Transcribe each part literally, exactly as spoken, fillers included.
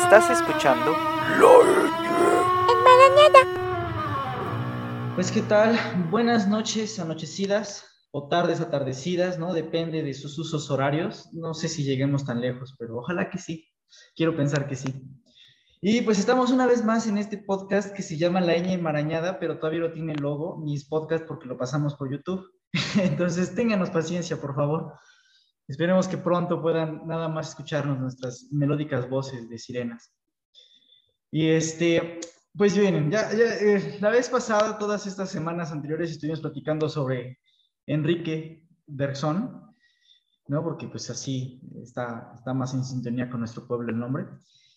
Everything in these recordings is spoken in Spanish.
Estás escuchando Pues qué tal, buenas noches anochecidas o tardes atardecidas, ¿no? Depende de sus usos horarios. No sé si lleguemos tan lejos, pero ojalá que sí. Quiero pensar que sí. Y pues estamos una vez más en este podcast que se llama La Ñ Enmarañada, pero todavía no tiene logo, mis podcasts porque lo pasamos por YouTube. Entonces ténganos paciencia, por favor. Esperemos que pronto puedan nada más escucharnos nuestras melódicas voces de sirenas. Y este, pues bien, ya, ya eh, la vez pasada, todas estas semanas anteriores, estuvimos platicando sobre Enrique Bergson, ¿no? Porque pues así está, está más en sintonía con nuestro pueblo el nombre.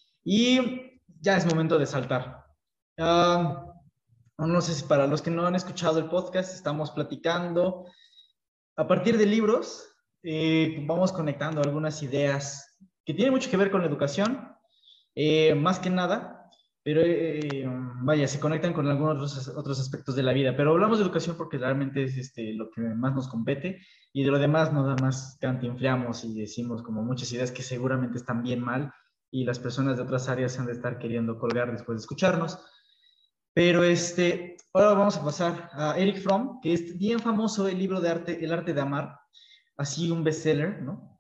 Y ya es momento de saltar. Uh, no sé si para los que no han escuchado el podcast, estamos platicando a partir de libros, eh, vamos conectando algunas ideas que tienen mucho que ver con la educación, eh, más que nada, pero eh, vaya, se conectan con algunos otros, otros aspectos de la vida. Pero hablamos de educación porque realmente es este, lo que más nos compete y de lo demás nada más cantinflamos y decimos como muchas ideas que seguramente están bien mal y las personas de otras áreas se han de estar queriendo colgar después de escucharnos. Pero este, ahora vamos a pasar a Eric Fromm, que es bien famoso el libro de arte, El arte de amar, así un bestseller, ¿no?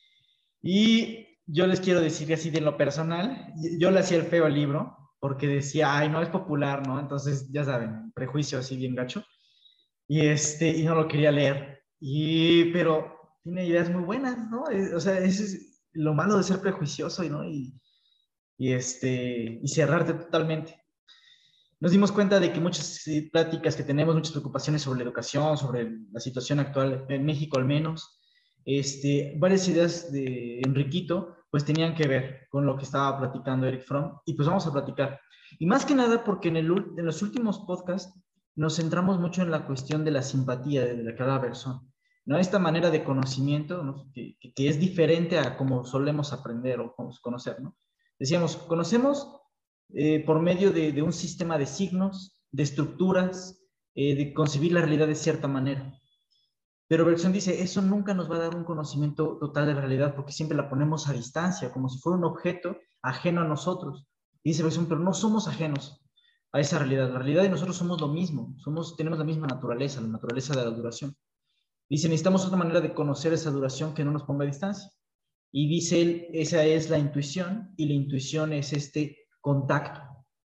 Y yo les quiero decir que así de lo personal, yo le hacía el feo al libro, porque decía, ay, no es popular, ¿no? Entonces, ya saben, prejuicio así bien gacho. Y, este, y no lo quería leer. Y, pero tiene ideas muy buenas, ¿no? O sea, ese es lo malo de ser prejuicioso, ¿no? Y, y, este, y cerrarte totalmente. Nos dimos cuenta de que muchas pláticas que tenemos, muchas preocupaciones sobre la educación, sobre la situación actual en México al menos, este, varias ideas de Enriquito, pues tenían que ver con lo que estaba platicando Eric Fromm, y pues vamos a platicar. Y más que nada porque en, el, en los últimos podcasts nos centramos mucho en la cuestión de la simpatía de, de cada persona, ¿no? Esta manera de conocimiento, ¿no? que, que, que es diferente a como solemos aprender o conocer, ¿no? Decíamos, conocemos eh, por medio de, de, un sistema de signos, de estructuras, eh, de concebir la realidad de cierta manera. Pero Bergson dice, eso nunca nos va a dar un conocimiento total de la realidad porque siempre la ponemos a distancia, como si fuera un objeto ajeno a nosotros. Y dice Bergson, pero no somos ajenos a esa realidad. La realidad de nosotros somos lo mismo, somos, tenemos la misma naturaleza, la naturaleza de la duración. Dice, necesitamos otra manera de conocer esa duración que no nos ponga a distancia. Y dice él, esa es la intuición, y la intuición es este contacto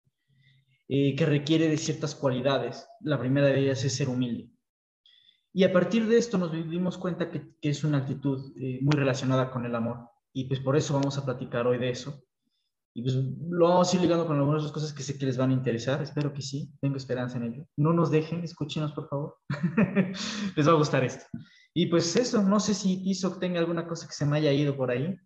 eh, que requiere de ciertas cualidades. La primera de ellas es ser humilde. Y a partir de esto nos dimos cuenta que, que es una actitud eh, muy relacionada con el amor. Y pues por eso vamos a platicar hoy de eso. Y pues lo vamos a ir ligando con algunas otras cosas que sé que les van a interesar. Espero que sí. Tengo esperanza en ello. No nos dejen, escúchenos por favor. Les va a gustar esto. Y pues eso, no sé si Tizoc tenga alguna cosa que se me haya ido por ahí.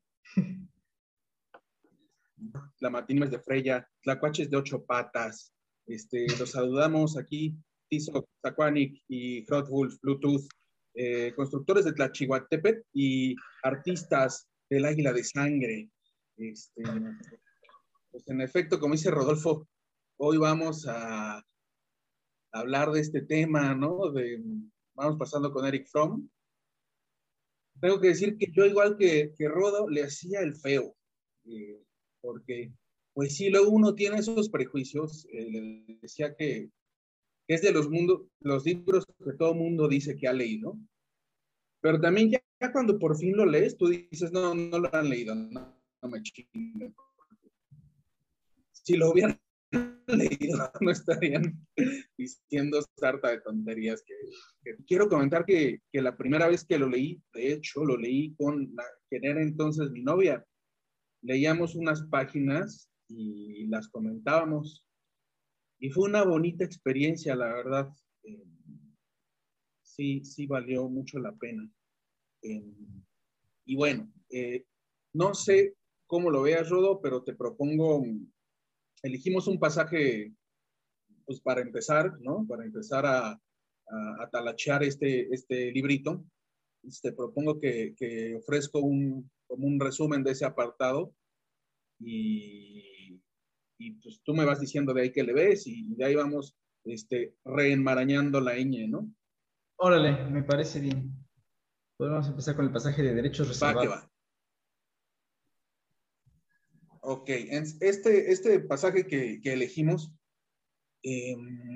La Martínez de Freya, Tlacuaches de ocho patas. Este, los saludamos aquí, Tizoc, Zacuanic y Hotwolf Bluetooth, eh, constructores de Tlachihuatepet y artistas del Águila de Sangre. Este, pues en efecto, como dice Rodolfo, hoy vamos a hablar de este tema, ¿no? De, vamos pasando con Eric Fromm. Tengo que decir que yo, igual que, que Rodo, le hacía el feo. Eh, porque, pues sí, luego uno tiene esos prejuicios. Eh, le decía que, que es de los, mundo, los libros que todo mundo dice que ha leído. Pero también ya, ya cuando por fin lo lees, tú dices, no, no lo han leído, no, no me chinguen. Si lo hubieran leído, no estarían diciendo sarta de tonterías. Que, que quiero comentar que, que la primera vez que lo leí, de hecho, lo leí con la que era entonces mi novia. Leíamos unas páginas y las comentábamos. Y fue una bonita experiencia, la verdad. Eh, sí, sí valió mucho la pena. Eh, y bueno, eh, no sé cómo lo veas, Rodo, pero te propongo, elegimos un pasaje pues para empezar, ¿no? Para empezar a, a, a talachear este, este librito. Te propongo que, que ofrezco un, como un resumen de ese apartado y, y pues tú me vas diciendo de ahí qué le ves y de ahí vamos este, reenmarañando la ñ, ¿no? Órale, me parece bien. Podemos empezar con el pasaje de derechos Va que reservados. va. Ok, este, este pasaje que, que elegimos eh,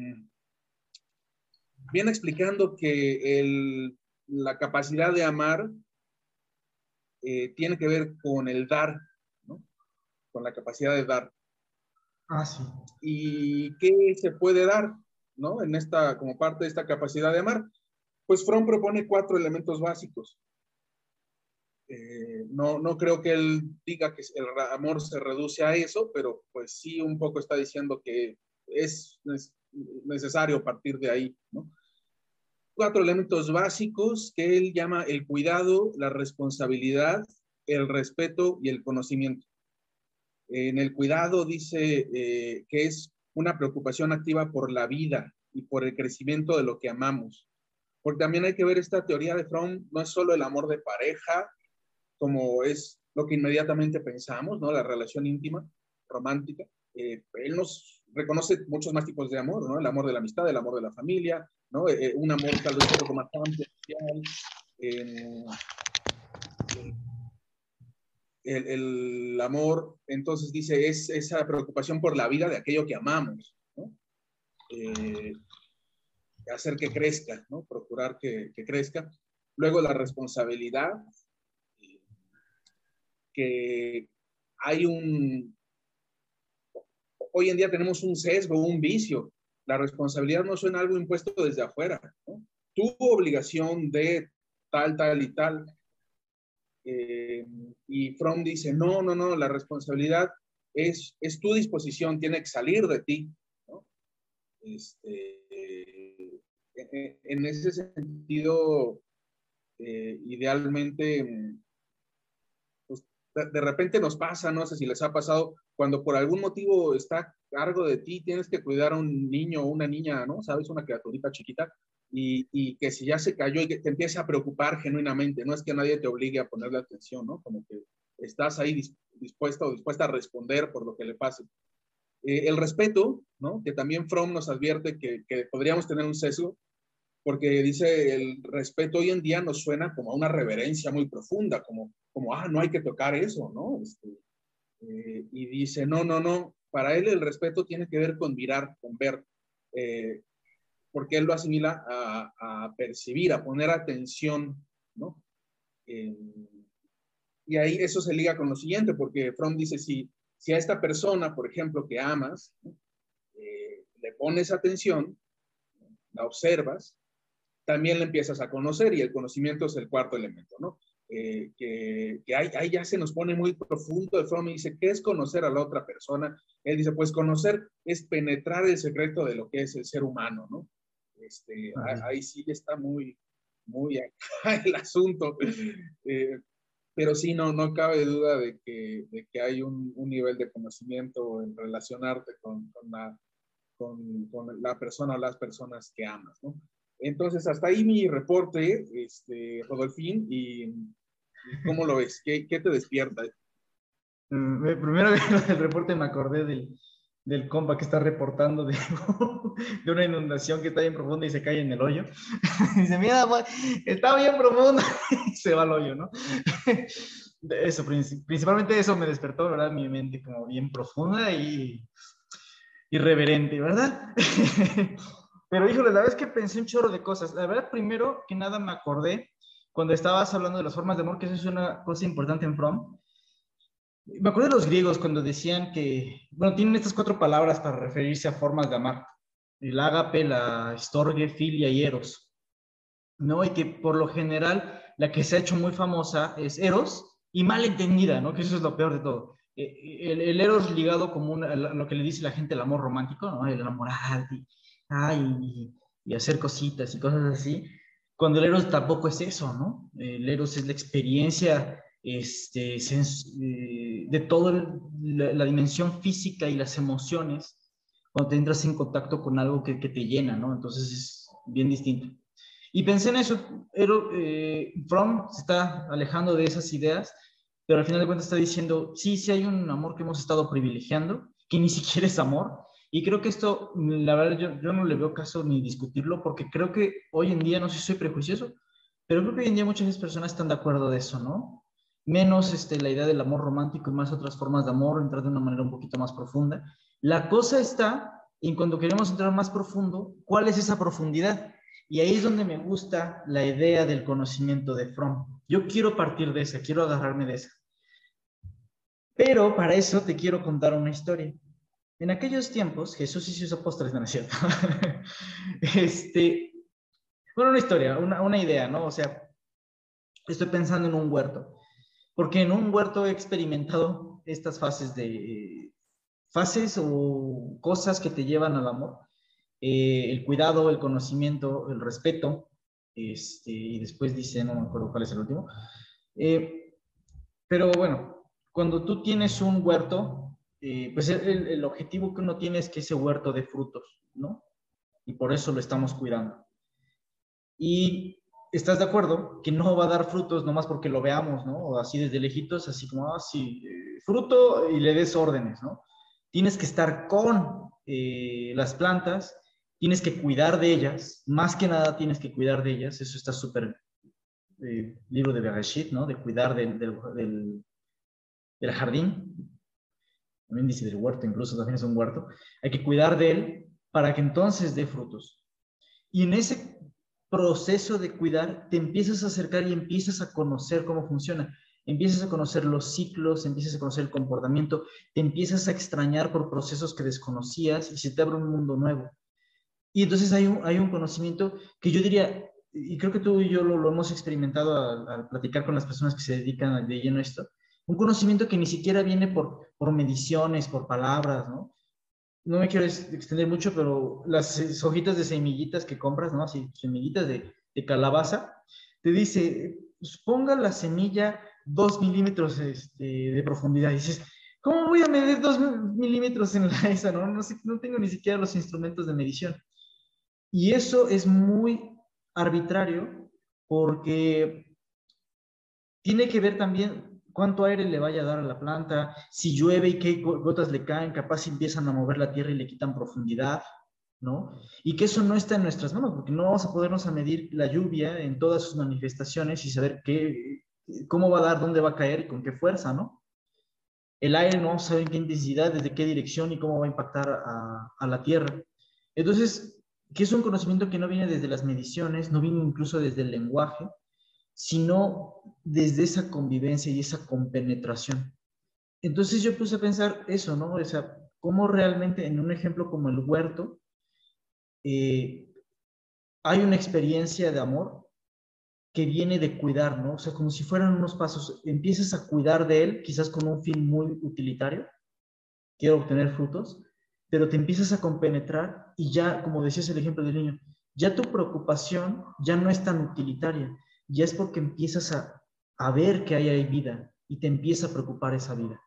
viene explicando que el, la capacidad de amar eh, tiene que ver con el dar, ¿no? Con la capacidad de dar. Ah, sí. ¿Y qué se puede dar, ¿no? En esta, como parte de esta capacidad de amar. Pues Fromm propone cuatro elementos básicos. Eh, no, no creo que él diga que el amor se reduce a eso, pero pues sí un poco está diciendo que es necesario partir de ahí, ¿no? Cuatro elementos básicos que él llama el cuidado, la responsabilidad, el respeto y el conocimiento. En el cuidado dice eh, que es una preocupación activa por la vida y por el crecimiento de lo que amamos. Porque también hay que ver esta teoría de Fromm, no es solo el amor de pareja, como es lo que inmediatamente pensamos, ¿no? La relación íntima, romántica. Eh, él nos reconoce muchos más tipos de amor, ¿no? El amor de la amistad, el amor de la familia, ¿no? Eh, un amor tal vez un poco más amplio, social. Eh, el, el, amor, entonces dice, es esa preocupación por la vida de aquello que amamos, ¿no? Eh, hacer que crezca, ¿no? Procurar que, que crezca. Luego la responsabilidad, que hay un, hoy en día tenemos un sesgo, un vicio. La responsabilidad no suena algo impuesto desde afuera, ¿no? Tu obligación de tal, tal y tal. Eh, y Fromm dice, no, no, no, la responsabilidad es, es tu disposición, tiene que salir de ti, ¿no? Este, eh, en ese sentido, eh, idealmente, pues, de, de repente nos pasa, no sé si les ha pasado, cuando por algún motivo está a cargo de ti, tienes que cuidar a un niño o una niña, ¿no? ¿Sabes? Una criaturita chiquita, y, y que si ya se cayó y que te empieza a preocupar genuinamente, no es que nadie te obligue a ponerle atención, ¿no? Como que estás ahí dispuesto o dispuesta a responder por lo que le pase. Eh, el respeto, ¿no? Que también Fromm nos advierte que, que podríamos tener un sesgo, porque dice el respeto hoy en día nos suena como a una reverencia muy profunda, como, como ah, no hay que tocar eso, ¿no? Este, eh, y dice, no, no, no, para él el respeto tiene que ver con mirar, con ver, eh, porque él lo asimila a, a, percibir, a poner atención, ¿no? Eh, y ahí eso se liga con lo siguiente, porque Fromm dice, si, si a esta persona, por ejemplo, que amas, ¿no? eh, le pones atención, la observas, también le empiezas a conocer, y el conocimiento es el cuarto elemento, ¿no? Eh, que, que ahí, ahí ya se nos pone muy profundo. El Fromm dice, ¿qué es conocer a la otra persona? Él dice, pues conocer es penetrar el secreto de lo que es el ser humano, ¿no? Este, ahí, ahí sí está muy, muy acá el asunto. Eh, pero sí, no, no cabe duda de que, de que hay un, un nivel de conocimiento en relacionarte con, con, la, con, con la persona o las personas que amas, ¿no? Entonces, hasta ahí mi reporte, este, Rodolfín, y, y ¿cómo lo ves? ¿Qué, qué te despierta? Mm, Primero del reporte me acordé del, del compa que está reportando de, de una inundación que está bien profunda y se cae en el hoyo. Dice, mira, está bien profunda y se va al hoyo, ¿no? Eso, principalmente eso me despertó, ¿verdad? Mi mente como bien profunda y irreverente, ¿verdad? Pero, híjole, la verdad es que pensé un chorro de cosas. La verdad, primero que nada me acordé cuando estabas hablando de las formas de amor, que eso es una cosa importante en Fromm. Me acuerdo de los griegos cuando decían que, bueno, tienen estas cuatro palabras para referirse a formas de amar. El ágape, la estorge, filia y eros, ¿no? Y que por lo general la que se ha hecho muy famosa es eros y mal entendida, ¿no? Que eso es lo peor de todo. El, el eros ligado como una, a lo que le dice la gente el amor romántico, ¿no? El enamorar y, ay, y hacer cositas y cosas así. Cuando el eros tampoco es eso, ¿no? El eros es la experiencia este, eh, de toda la, la, dimensión física y las emociones cuando te entras en contacto con algo que, que te llena, ¿no? Entonces es bien distinto. Y pensé en eso, pero eh, Fromm se está alejando de esas ideas, pero al final de cuentas está diciendo, sí, sí hay un amor que hemos estado privilegiando, que ni siquiera es amor, y creo que esto, la verdad, yo, yo no le veo caso ni discutirlo, porque creo que hoy en día, no sé si soy prejuicioso, pero creo que hoy en día muchas personas están de acuerdo de eso, ¿no? menos este, la idea del amor romántico y más otras formas de amor, entrar de una manera un poquito más profunda. La cosa está en cuando queremos entrar más profundo, ¿cuál es esa profundidad? Y ahí es donde me gusta la idea del conocimiento de Fromm. Yo quiero partir de esa, quiero agarrarme de esa. Pero para eso te quiero contar una historia. En aquellos tiempos, Jesús y sus apóstoles, no, no es cierto. este, bueno, una historia, una, una idea, ¿no? O sea, estoy pensando en un huerto, porque en un huerto he experimentado estas fases de, fases o cosas que te llevan al amor. Eh, el cuidado, el conocimiento, el respeto, este, y después dice, no me acuerdo cuál es el último. Eh, pero bueno, cuando tú tienes un huerto, eh, pues el, el objetivo que uno tiene es que ese huerto dé frutos, ¿no? Y por eso lo estamos cuidando. Y estás de acuerdo que no va a dar frutos nomás porque lo veamos, ¿no? O así desde lejitos, así como, ah, sí, eh, fruto y le des órdenes, ¿no? Tienes que estar con eh, las plantas, tienes que cuidar de ellas, más que nada tienes que cuidar de ellas, eso está súper, eh, libro de Bereshit, ¿no? De cuidar del, del, del, del jardín, también dice del huerto, incluso también es un huerto, hay que cuidar de él para que entonces dé frutos. Y en ese proceso de cuidar, te empiezas a acercar y empiezas a conocer cómo funciona. Empiezas a conocer los ciclos, empiezas a conocer el comportamiento, te empiezas a extrañar por procesos que desconocías y se te abre un mundo nuevo. Y entonces hay un, hay un conocimiento que yo diría, y creo que tú y yo lo, lo hemos experimentado al, al, platicar con las personas que se dedican de lleno a esto, un conocimiento que ni siquiera viene por, por mediciones, por palabras, ¿no? No me quiero extender mucho, pero las hojitas de semillitas que compras, ¿no? Así, semillitas de, de calabaza, te dice, pues, ponga la semilla dos milímetros este, de profundidad. Y dices, ¿cómo voy a medir dos milímetros en la esa? No, no, sé, no tengo ni siquiera los instrumentos de medición. Y eso es muy arbitrario porque tiene que ver también cuánto aire le vaya a dar a la planta, si llueve y qué gotas le caen, capaz empiezan a mover la tierra y le quitan profundidad, ¿no? Y que eso no está en nuestras manos, porque no vamos a podernos a medir la lluvia en todas sus manifestaciones y saber qué, cómo va a dar, dónde va a caer y con qué fuerza, ¿no? El aire no sabe en qué intensidad, desde qué dirección y cómo va a impactar a, a la tierra. Entonces, que es un conocimiento que no viene desde las mediciones, no viene incluso desde el lenguaje, sino desde esa convivencia y esa compenetración. Entonces yo puse a pensar eso, ¿no? O sea, cómo realmente en un ejemplo como el huerto eh, hay una experiencia de amor que viene de cuidar, ¿no? O sea, como si fueran unos pasos, empiezas a cuidar de él, quizás con un fin muy utilitario, quiero obtener frutos, pero te empiezas a compenetrar y ya, como decías el ejemplo del niño, ya tu preocupación ya no es tan utilitaria, ya es porque empiezas a, a ver que ahí hay vida y te empieza a preocupar esa vida.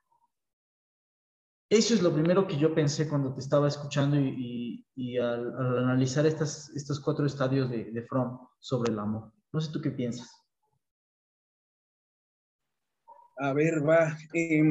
Eso es lo primero que yo pensé cuando te estaba escuchando y, y, y al, al, analizar estas, estos cuatro estadios de, de Fromm sobre el amor. No sé tú qué piensas. A ver, va. Eh,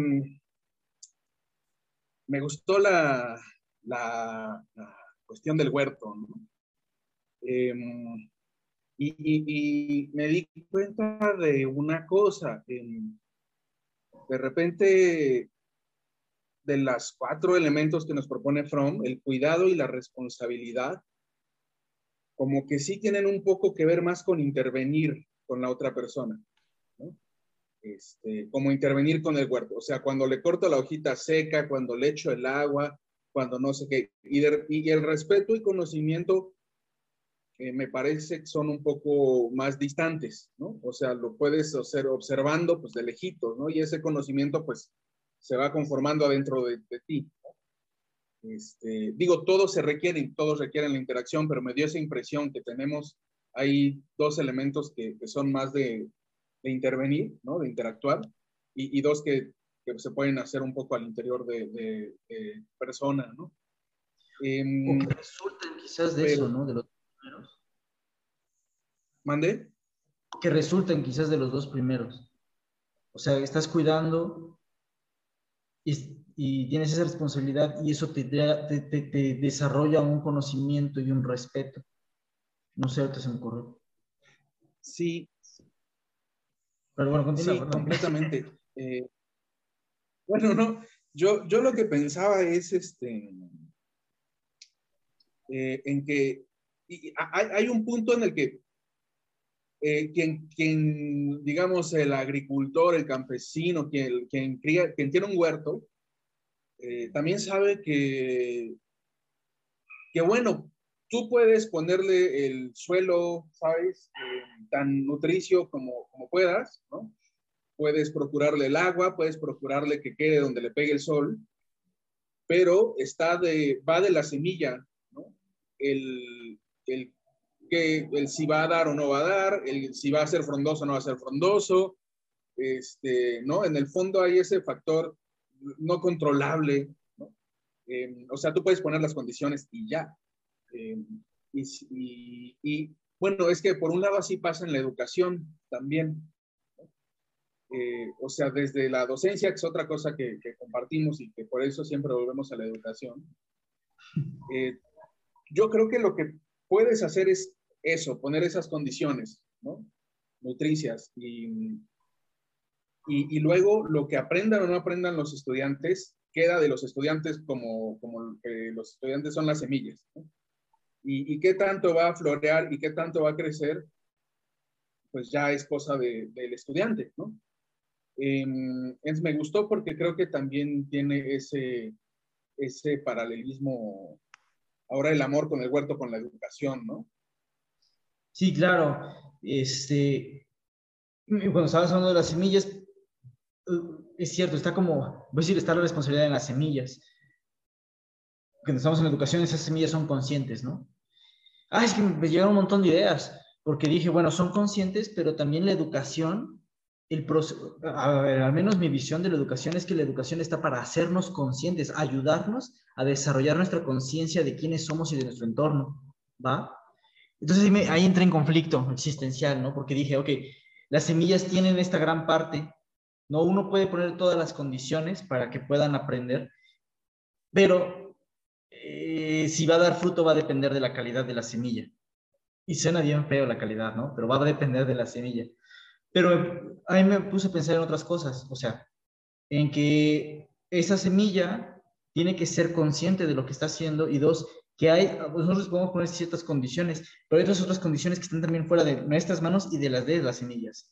me gustó la, la, la, cuestión del huerto, ¿no? Eh, y, y, y, me di cuenta de una cosa. Eh, de repente, de las cuatro elementos que nos propone Fromm, el cuidado y la responsabilidad, como que sí tienen un poco que ver más con intervenir con la otra persona, ¿no? Este, como intervenir con el huerto, o sea, cuando le corto la hojita seca, cuando le echo el agua, cuando no sé qué, y, de, y el respeto y conocimiento eh, me parece que son un poco más distantes, ¿no? O sea, lo puedes hacer observando pues de lejitos, ¿no? Y ese conocimiento pues se va conformando adentro de, de ti, ¿no? Este, digo, todos se requieren, todos requieren la interacción, pero me dio esa impresión que tenemos, hay dos elementos que, que son más de, de intervenir, ¿no? De interactuar, y, y dos que, que, se pueden hacer un poco al interior de, de, de persona, ¿no? Eh, O que resulten quizás de pero, eso, ¿no? De los primeros. ¿mande? Que resulten quizás de los dos primeros. O sea, estás cuidando y, y tienes esa responsabilidad y eso te, te, te, te desarrolla un conocimiento y un respeto. No sé, ahorita se me ocurrió. Sí. Pero bueno, continúa, Sí, perdón. completamente. Eh, bueno, no, yo, yo lo que pensaba es este, eh, en que y hay, hay un punto en el que eh, quien, quien, digamos, el agricultor, el campesino, quien, quien, cría, quien tiene un huerto, eh, también sabe que, que, bueno, tú puedes ponerle el suelo, ¿sabes? Eh, tan nutricio como, como puedas, ¿no? Puedes procurarle el agua, puedes procurarle que quede donde le pegue el sol, pero está de, va de la semilla, ¿no? El, el, que, el si va a dar o no va a dar, el si va a ser frondoso o no va a ser frondoso, este, ¿no? En el fondo hay ese factor no controlable, ¿no? Eh, o sea, tú puedes poner las condiciones y ya. Eh, y, y, y, bueno, es que por un lado así pasa en la educación también. Eh, o sea, desde la docencia, que es otra cosa que, que, compartimos y que por eso siempre volvemos a la educación. Eh, yo creo que lo que puedes hacer es eso, poner esas condiciones, ¿no? Nutricias y, y, y luego lo que aprendan o no aprendan los estudiantes queda de los estudiantes como, como que los estudiantes son las semillas, ¿no? Y, y qué tanto va a florear y qué tanto va a crecer, pues ya es cosa de, del estudiante, ¿no? Eh, es, me gustó porque creo que también tiene ese, ese paralelismo, ahora el amor con el huerto, con la educación, ¿no? Sí, claro. Este, cuando estabas hablando de las semillas, es cierto, está como, voy a decir, está la responsabilidad en las semillas. Cuando estamos en la educación, esas semillas son conscientes, ¿no? Ah, es que me llegaron un montón de ideas, porque dije, bueno, son conscientes, pero también la educación, el proceso, a ver, al menos mi visión de la educación es que la educación está para hacernos conscientes, ayudarnos a desarrollar nuestra conciencia de quiénes somos y de nuestro entorno, ¿va? Entonces ahí, me, ahí entré en conflicto existencial, ¿no? Porque dije, ok, las semillas tienen esta gran parte, ¿no? Uno puede poner todas las condiciones para que puedan aprender, pero eh, si va a dar fruto va a depender de la calidad de la semilla. Y suena bien feo la calidad, ¿no? Pero va a depender de la semilla. Pero a mí me puse a pensar en otras cosas, o sea, en que esa semilla tiene que ser consciente de lo que está haciendo y dos, que hay, pues nosotros podemos poner ciertas condiciones, pero hay otras otras condiciones que están también fuera de nuestras manos y de las de las semillas.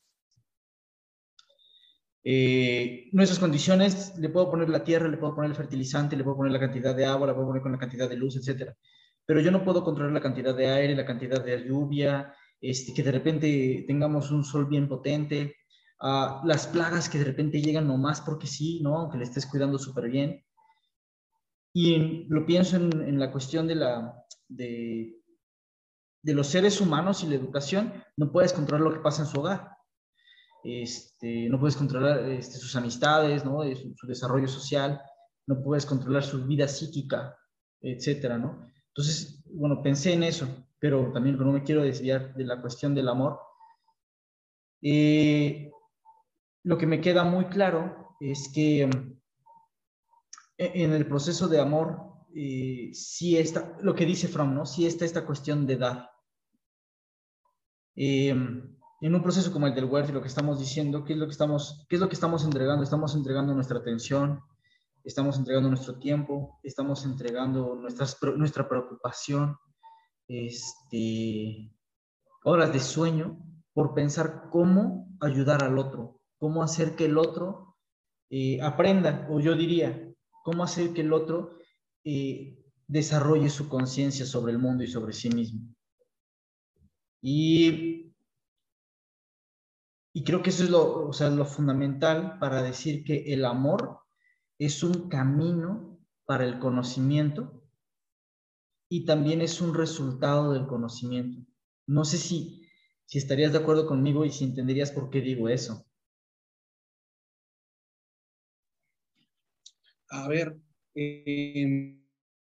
Eh, nuestras condiciones, le puedo poner la tierra, le puedo poner el fertilizante, le puedo poner la cantidad de agua, le puedo poner con la cantidad de luz, etcétera. Pero yo no puedo controlar la cantidad de aire, la cantidad de lluvia, este, que de repente tengamos un sol bien potente, uh, las plagas que de repente llegan nomás porque sí, ¿no? Aunque le estés cuidando súper bien. Y en, lo pienso en, en, la cuestión de, la, de, de los seres humanos y la educación, no puedes controlar lo que pasa en su hogar. Este, no puedes controlar este, sus amistades, ¿no? Su, su, desarrollo social, no puedes controlar su vida psíquica, etcétera, ¿no? Entonces, bueno, pensé en eso, pero también no me quiero desviar de la cuestión del amor. Eh, lo que me queda muy claro es que en el proceso de amor, eh, sí está, lo que dice Fromm, ¿no? Sí está esta cuestión de dar. Eh, en un proceso como el del huerto, lo que estamos diciendo, ¿qué es lo que estamos, qué es lo que estamos entregando? Estamos entregando nuestra atención, estamos entregando nuestro tiempo, estamos entregando nuestras, nuestra preocupación, este, horas de sueño, por pensar cómo ayudar al otro, cómo hacer que el otro eh, aprenda, o yo diría, cómo hacer que el otro eh, desarrolle su conciencia sobre el mundo y sobre sí mismo. Y Y creo que eso es lo, o sea, lo fundamental para decir que el amor es un camino para el conocimiento y también es un resultado del conocimiento. No sé si, si estarías de acuerdo conmigo y si entenderías por qué digo eso. A ver, eh,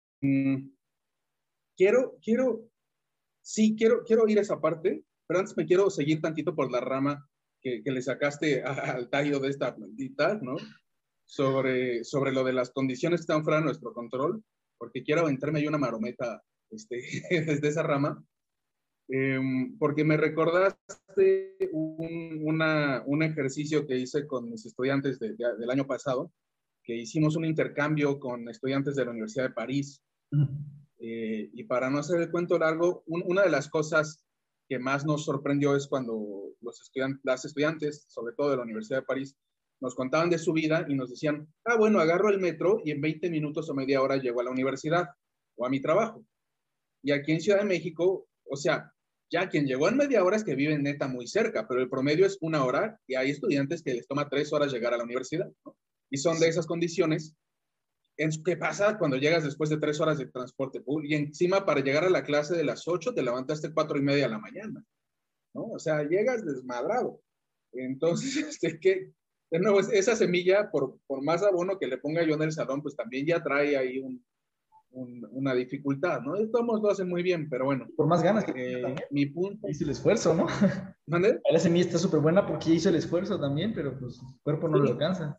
quiero, quiero, sí, quiero, quiero ir a esa parte, pero antes me quiero seguir tantito por la rama que, que le sacaste a, al tallo de esta plantita, ¿no? Sobre, sobre lo de las condiciones que están fuera de nuestro control, porque quiero aventarme ahí una marometa este, desde esa rama. eh, porque me recordaste un, una, un ejercicio que hice con mis estudiantes de, de, del año pasado, que hicimos un intercambio con estudiantes de la Universidad de París. Eh, y para no hacer el cuento largo, un, una de las cosas que más nos sorprendió es cuando los estudiantes, las estudiantes, sobre todo de la Universidad de París, nos contaban de su vida y nos decían, ah, bueno, agarro el metro y en veinte minutos o media hora llego a la universidad o a mi trabajo. Y aquí en Ciudad de México, o sea, ya quien llegó en media hora es que vive neta muy cerca, pero el promedio es una hora y hay estudiantes que les toma tres horas llegar a la universidad, ¿no? Y son de esas condiciones. ¿Qué pasa cuando llegas después de tres horas de transporte público? Y encima para llegar a la clase de las ocho te levantaste cuatro y media de la mañana, ¿no? O sea, llegas desmadrado. Entonces, este, ¿qué? De nuevo, esa semilla, por, por más abono que le ponga yo en el salón, pues también ya trae ahí un, un, una dificultad, ¿no? Y todos lo hacen muy bien, pero bueno. Por más ganas que eh, mi punto... hizo el esfuerzo, ¿no? ¿Mande? La semilla está súper buena porque hizo el esfuerzo también, pero pues su cuerpo no Sí. le alcanza.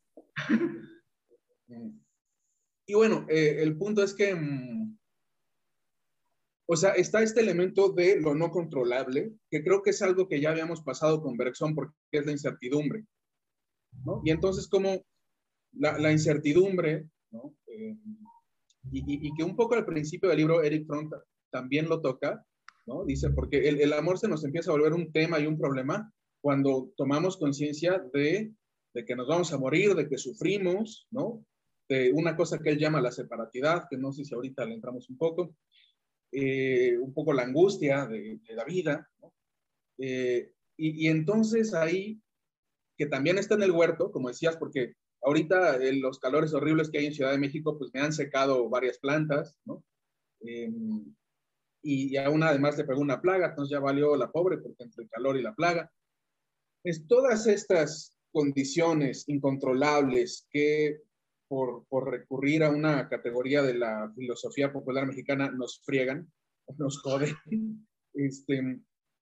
Y bueno, eh, el punto es que, mmm, o sea, está este elemento de lo no controlable, que creo que es algo que ya habíamos pasado con Bergson porque es la incertidumbre, ¿no? Y entonces como la, la incertidumbre, ¿no? Eh, y, y, y que un poco al principio del libro Eric Fromm también lo toca, ¿no? Dice, porque el, el amor se nos empieza a volver un tema y un problema cuando tomamos conciencia de, de que nos vamos a morir, de que sufrimos, ¿no? De una cosa que él llama la separatidad, que no sé si ahorita le entramos un poco, eh, un poco la angustia de, de la vida, ¿no? Eh, y, y entonces ahí, que también está en el huerto, como decías, porque ahorita eh, los calores horribles que hay en Ciudad de México, pues me han secado varias plantas, ¿no? Eh, y a una además le pegó una plaga, entonces ya valió la pobre, porque entre el calor y la plaga. Es todas estas condiciones incontrolables que por, por recurrir a una categoría de la filosofía popular mexicana nos friegan, nos joden. Este,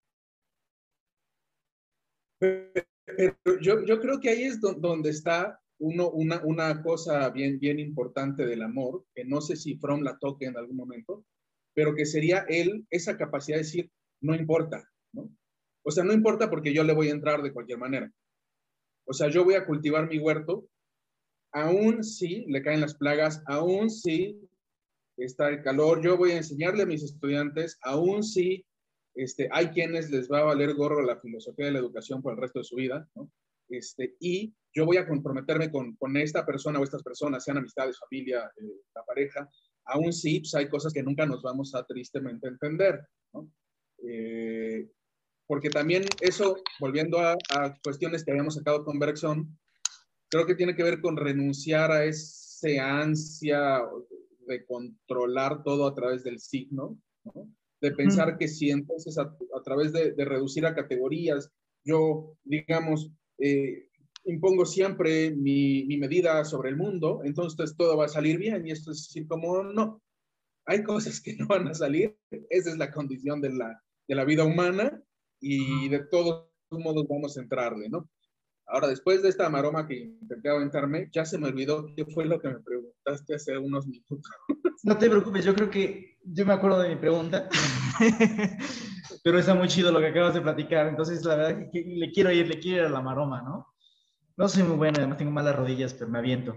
pero yo, yo creo que ahí es do, donde está uno, una, una cosa bien, bien importante del amor, que no sé si Fromm la toque en algún momento, pero que sería él, esa capacidad de decir, no importa, ¿no? O sea, no importa porque yo le voy a entrar de cualquier manera. O sea, yo voy a cultivar mi huerto, aún si le caen las plagas, aún si está el calor, yo voy a enseñarle a mis estudiantes, aún si este, hay quienes les va a valer gorro la filosofía de la educación por el resto de su vida, ¿no? Este, y yo voy a comprometerme con, con esta persona o estas personas, sean amistades, familia, eh, la pareja, aún si pues, hay cosas que nunca nos vamos a tristemente entender, ¿no? Eh, porque también eso, volviendo a, a cuestiones que habíamos sacado con Bergson, creo que tiene que ver con renunciar a ese ansia de controlar todo a través del signo, ¿no? De pensar que si entonces a, a través de, de reducir a categorías, yo, digamos, eh, impongo siempre mi, mi medida sobre el mundo, entonces todo va a salir bien. Y esto es decir, como no, hay cosas que no van a salir, esa es la condición de la, de la vida humana y de todos modos vamos a entrarle, ¿no? Ahora, después de esta maroma que intenté aventarme, ya se me olvidó qué fue lo que me preguntaste hace unos minutos. No te preocupes, yo creo que yo me acuerdo de mi pregunta, pero está muy chido lo que acabas de platicar, entonces la verdad que le quiero ir, le quiero ir a la maroma, ¿no? No soy muy bueno, además tengo malas rodillas, pero me aviento.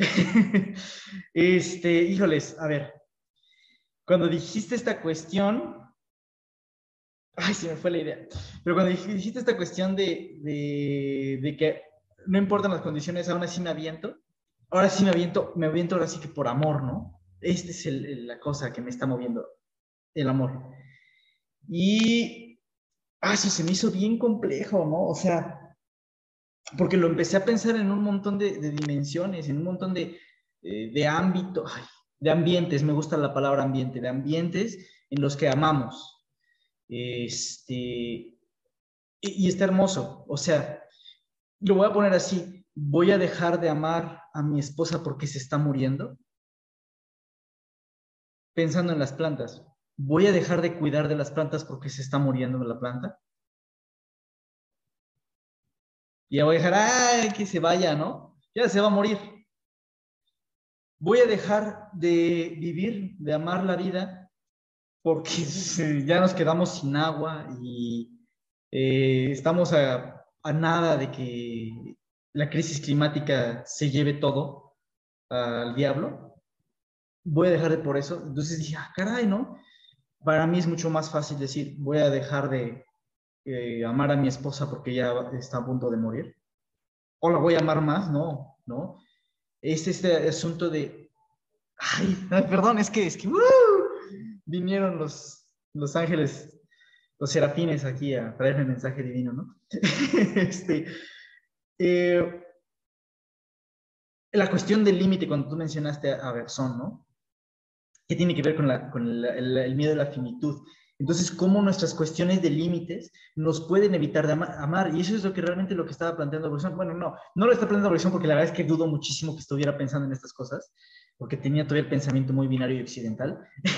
Este, híjoles, a ver, cuando dijiste esta cuestión, ay, se me fue la idea, pero cuando dijiste esta cuestión de, de, de que no importan las condiciones, aún así me aviento, ahora sí me aviento, me aviento ahora sí que por amor, ¿no? Esta es el, el, la cosa que me está moviendo, el amor. Y, ah, sí, se me hizo bien complejo, ¿no? O sea, porque lo empecé a pensar en un montón de, de dimensiones, en un montón de, eh, de ámbitos, ay, de ambientes, me gusta la palabra ambiente, de ambientes en los que amamos. Este, y, y está hermoso, o sea, lo voy a poner así, voy a dejar de amar a mi esposa porque se está muriendo, pensando en las plantas. Voy a dejar de cuidar de las plantas porque se está muriendo la planta. Y ya voy a dejar, ay, que se vaya, ¿no? Ya se va a morir. Voy a dejar de vivir, de amar la vida porque ya nos quedamos sin agua y eh, estamos a, a nada de que la crisis climática se lleve todo al diablo. Voy a dejar de por eso. Entonces dije, ah, caray, ¿no? Para mí es mucho más fácil decir, voy a dejar de eh, amar a mi esposa porque ya está a punto de morir. O la voy a amar más, no, ¿no? Es este asunto de, ay, ay perdón, es que, es que, ¡uh! Vinieron los, los ángeles, los serafines aquí a traerme el mensaje divino, ¿no? este, eh, la cuestión del límite, cuando tú mencionaste a Berzón, ¿no? Que tiene que ver con, la, con el, el, el miedo a la finitud. Entonces, cómo nuestras cuestiones de límites nos pueden evitar de ama, amar. Y eso es lo que realmente lo que estaba planteando Berzón. Bueno, no, no lo está planteando Berzón porque la verdad es que dudo muchísimo que estuviera pensando en estas cosas, porque tenía todavía el pensamiento muy binario y occidental.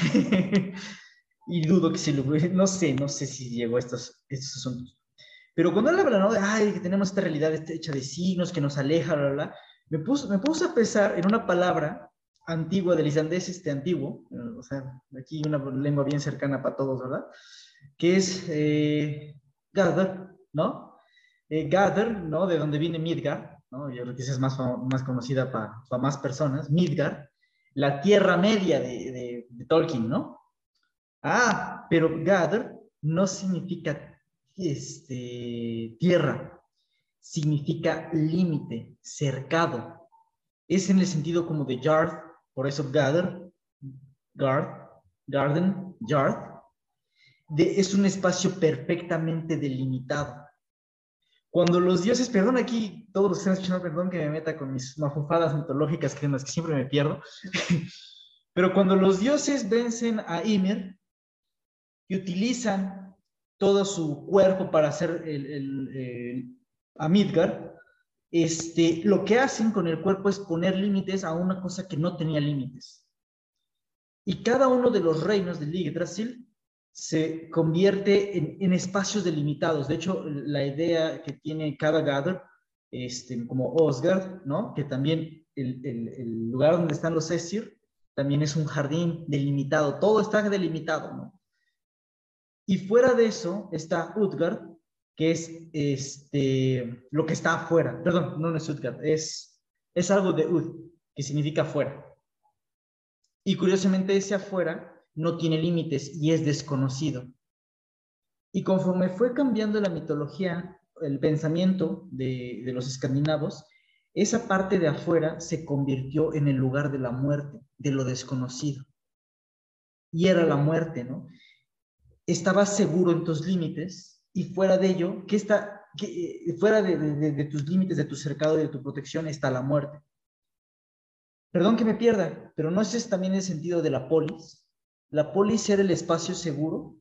Y dudo que si lo, no sé, no sé si llegó a estos, estos asuntos. Pero cuando él habla, ¿no? De, ay, que tenemos esta realidad hecha de signos que nos aleja, bla, bla, bla, me puse, me puse a pensar en una palabra antigua del islandés este antiguo, o sea, aquí una lengua bien cercana para todos, ¿verdad? Que es eh, Gather, ¿no? Eh, Gather, ¿no? De donde viene Midgard, ¿no? Yo creo que esa es más, más conocida para pa más personas, Midgard, la Tierra Media de, de, de Tolkien, ¿no? Ah, pero Gather no significa este, tierra, significa límite, cercado. Es en el sentido como de yard, por eso gather, guard, garden, yard. De, es un espacio perfectamente delimitado. Cuando los dioses, perdón aquí, todos los que están escuchando, perdón que me meta con mis mafufadas mitológicas que en las que siempre me pierdo, pero cuando los dioses vencen a Ymir y utilizan todo su cuerpo para hacer el, el, el, a Midgard, este, lo que hacen con el cuerpo es poner límites a una cosa que no tenía límites. Y cada uno de los reinos de Yggdrasil se convierte en, en espacios delimitados. De hecho, la idea que tiene cada Gather, este, como Osgard, ¿no? Que también el, el, el lugar donde están los Aesir también es un jardín delimitado. Todo está delimitado, ¿no? Y fuera de eso está Utgard, que es este, lo que está afuera. Perdón, no, no es Utgard, es, es algo de Ud, que significa afuera. Y curiosamente ese afuera no tiene límites y es desconocido. Y conforme fue cambiando la mitología, el pensamiento de, de los escandinavos, esa parte de afuera se convirtió en el lugar de la muerte, de lo desconocido. Y era la muerte, ¿no? Estabas seguro en tus límites y fuera de ello, ¿qué está, qué, fuera de, de, de tus límites, de tu cercado, de tu protección, está la muerte? Perdón que me pierda, pero ¿no es también el sentido de la polis? La polis era el espacio seguro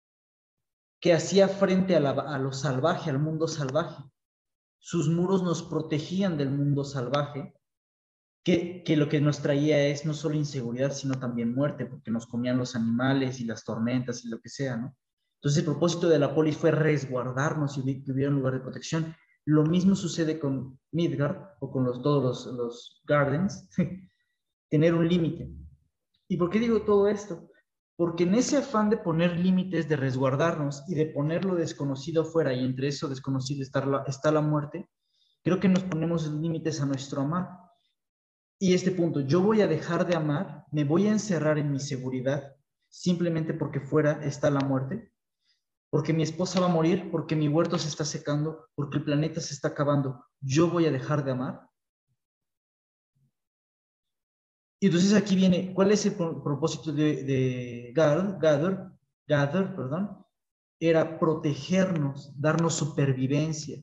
que hacía frente a, la, a lo salvaje, al mundo salvaje. Sus muros nos protegían del mundo salvaje, que, que lo que nos traía es no solo inseguridad, sino también muerte, porque nos comían los animales y las tormentas y lo que sea, ¿no? Entonces el propósito de la polis fue resguardarnos y que hubiera un lugar de protección. Lo mismo sucede con Midgard o con los, todos los, los Gardens, tener un límite. ¿Y por qué digo todo esto? Porque en ese afán de poner límites, de resguardarnos y de poner lo desconocido fuera, y entre eso desconocido está la, está la muerte, creo que nos ponemos límites a nuestro amar. Y este punto, yo voy a dejar de amar, me voy a encerrar en mi seguridad, simplemente porque fuera está la muerte, porque mi esposa va a morir, porque mi huerto se está secando, porque el planeta se está acabando, yo voy a dejar de amar. Y entonces aquí viene, ¿cuál es el propósito de, de Gather, Gather, Gather, perdón? Era protegernos, darnos supervivencia.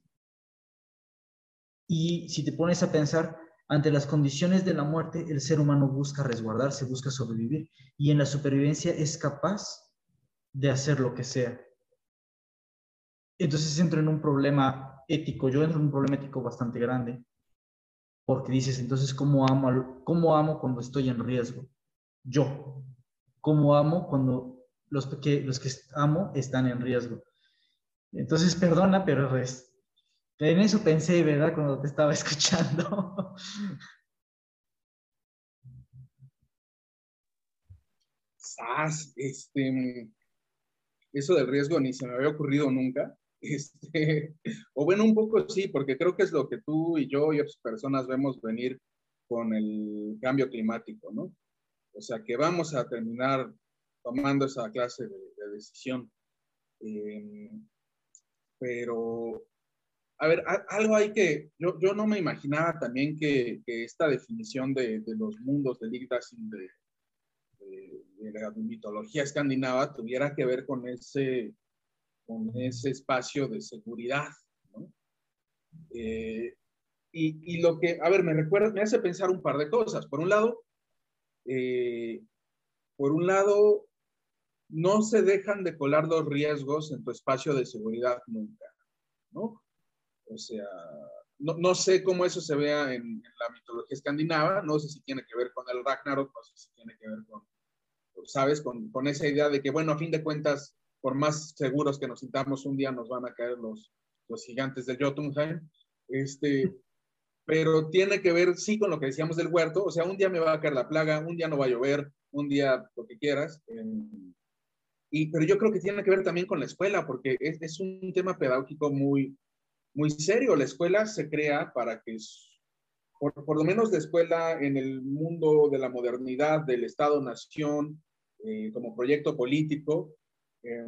Y si te pones a pensar, ante las condiciones de la muerte, el ser humano busca resguardarse, busca sobrevivir. Y en la supervivencia es capaz de hacer lo que sea. Entonces entro en un problema ético, yo entro en un problema ético bastante grande. Porque dices, entonces, ¿cómo amo, cómo amo cuando estoy en riesgo? Yo. ¿Cómo amo cuando los que, los que amo están en riesgo? Entonces, perdona, pero pues, en eso pensé, ¿verdad? Cuando te estaba escuchando. quizás, este, eso del riesgo ni se me había ocurrido nunca. Este, o bueno, un poco sí, porque creo que es lo que tú y yo y otras personas vemos venir con el cambio climático, ¿no? O sea, que vamos a terminar tomando esa clase de, de decisión. Eh, pero, a ver, a, algo hay que, yo, yo no me imaginaba también que, que esta definición de, de los mundos de Yggdrasil, de, de, de la mitología escandinava, tuviera que ver con ese, con ese espacio de seguridad, ¿no? Eh, y, y, lo que, a ver, me recuerda, me hace pensar un par de cosas. Por un lado, eh, por un lado, no se dejan de colar los riesgos en tu espacio de seguridad nunca, ¿no? O sea, no, no sé cómo eso se vea en, en la mitología escandinava, no sé si tiene que ver con el Ragnarok, no sé si tiene que ver con, ¿sabes? Con, con esa idea de que, bueno, a fin de cuentas, por más seguros que nos sintamos, un día nos van a caer los, los gigantes de Jotunheim. Este, pero tiene que ver, sí, con lo que decíamos del huerto. O sea, un día me va a caer la plaga, un día no va a llover, un día lo que quieras. Eh, y, pero yo creo que tiene que ver también con la escuela, porque es, es un tema pedagógico muy, muy serio. La escuela se crea para que, por, por lo menos la escuela en el mundo de la modernidad, del Estado-Nación, eh, como proyecto político, eh,